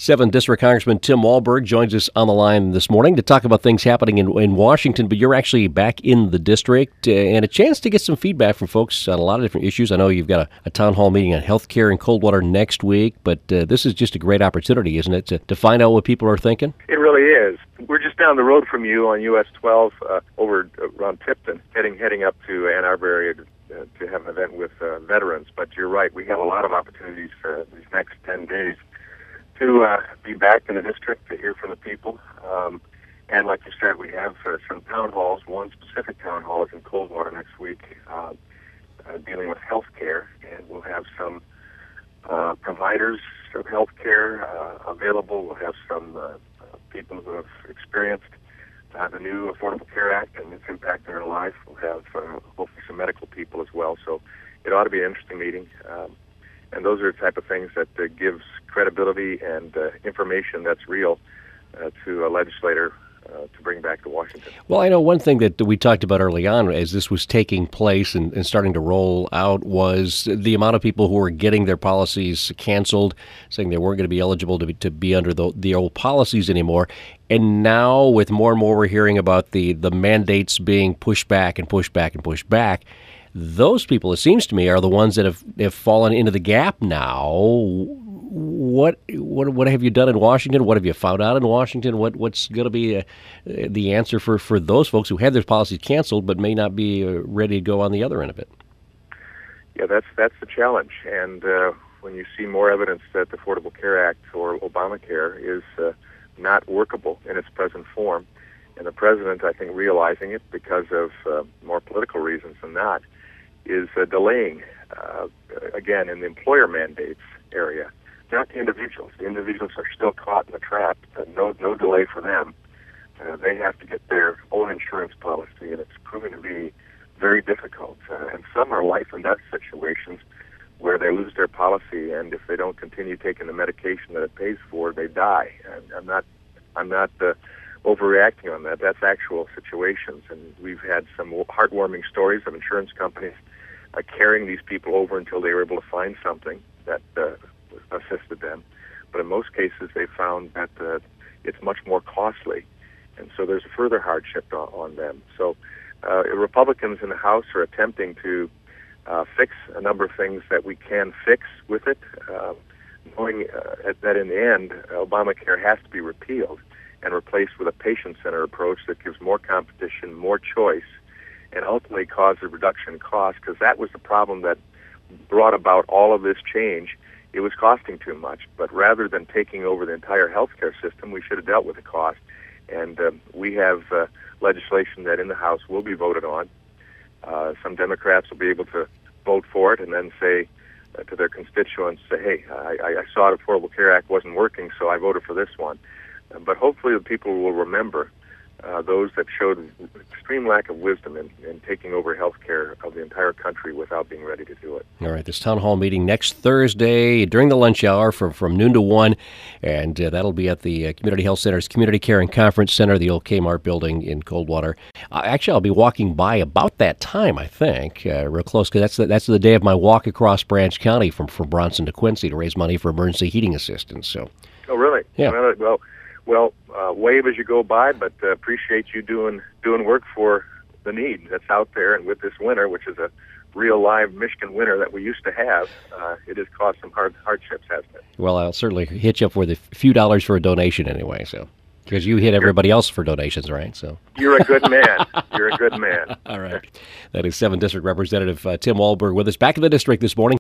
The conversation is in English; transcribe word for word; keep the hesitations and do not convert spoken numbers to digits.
seventh District Congressman Tim Walberg joins us on the line this morning to talk about things happening in, in Washington, but you're actually back in the district uh, and a chance to get some feedback from folks on a lot of different issues. I know you've got a, a town hall meeting on health care in Coldwater next week, but uh, this is just a great opportunity, isn't it, to, to find out what people are thinking? It really is. We're just down the road from you on U S twelve uh, over around Tipton, heading heading up to Ann Arbor area to, uh, to have an event with uh, veterans. But you're right, we have a lot of opportunities for these next ten days to uh, be back in the district, to hear from the people. Um, and like you said, we have uh, some town halls. One specific town hall is in Coldwater next week, uh, uh, dealing with health care. And we'll have some uh, providers of health care uh, available. We'll have some uh, uh, people who have experienced uh, the new Affordable Care Act and its impact on their life. We'll have uh, hopefully some medical people as well. So it ought to be an interesting meeting. Um, And those are the type of things that uh, gives credibility and uh, information that's real uh, to a legislator uh, to bring back to Washington. Well, I know one thing that we talked about early on as this was taking place and, and starting to roll out was the amount of people who were getting their policies canceled, saying they weren't going to be eligible to be, to be under the, the old policies anymore. And now with more and more we're hearing about the, the mandates being pushed back and pushed back and pushed back. Those people, it seems to me, are the ones that have, have fallen into the gap now. What what what have you done in Washington? What have you found out in Washington? What what's going to be uh, the answer for, for those folks who had their policies canceled but may not be uh, ready to go on the other end of it? Yeah, that's that's the challenge. And uh, when you see more evidence that the Affordable Care Act or Obamacare is uh, not workable in its present form, and the president, I think, realizing it because of uh, more political reasons than not, is uh, delaying, uh, again, in the employer mandates area, not the individuals. The individuals are still caught in the trap. Uh, no, no delay for them. Uh, they have to get their own insurance policy, and it's proving to be very difficult. Uh, and some are life and death situations where they lose their policy, and if they don't continue taking the medication that it pays for, they die. And I'm not, I'm not uh, overreacting on that. That's actual situations, and we've had some heartwarming stories of insurance companies uh, carrying these people over until they were able to find something that uh, assisted them. But in most cases, they found that uh, it's much more costly, and so there's a further hardship on, on them. So uh, Republicans in the House are attempting to uh, fix a number of things that we can fix with it, uh, knowing uh, that in the end, Obamacare has to be repealed and replaced with a patient-centered approach that gives more competition, more choice, and ultimately cause a reduction in cost, because that was the problem that brought about all of this change. It was costing too much, but rather than taking over the entire healthcare system, we should have dealt with the cost. And uh, we have uh, legislation that in the House will be voted on. Uh, some Democrats will be able to vote for it and then say uh, to their constituents, say, hey, I, I saw the Affordable Care Act wasn't working, so I voted for this one. But hopefully the people will remember uh, those that showed extreme lack of wisdom in, in taking over health care of the entire country without being ready to do it. All right, this town hall meeting next Thursday during the lunch hour from, from noon to one, and uh, that'll be at the uh, Community Health Center's Community Care and Conference Center, the old Kmart building in Coldwater. Uh, actually, I'll be walking by about that time, I think, uh, real close, because that's the, that's the day of my walk across Branch County from, from Bronson to Quincy to raise money for emergency heating assistance. So, oh, really? Yeah. Well, well Well, uh, wave as you go by, but uh, appreciate you doing doing work for the need that's out there. And with this winter, which is a real live Michigan winter that we used to have, uh, it has caused some hard hardships, hasn't it? Well, I'll certainly hit you up with a few dollars for a donation anyway, so because you hit everybody else for donations, right? So you're a good man. You're a good man. All right. That is seventh District Representative uh, Tim Walberg with us back in the district this morning.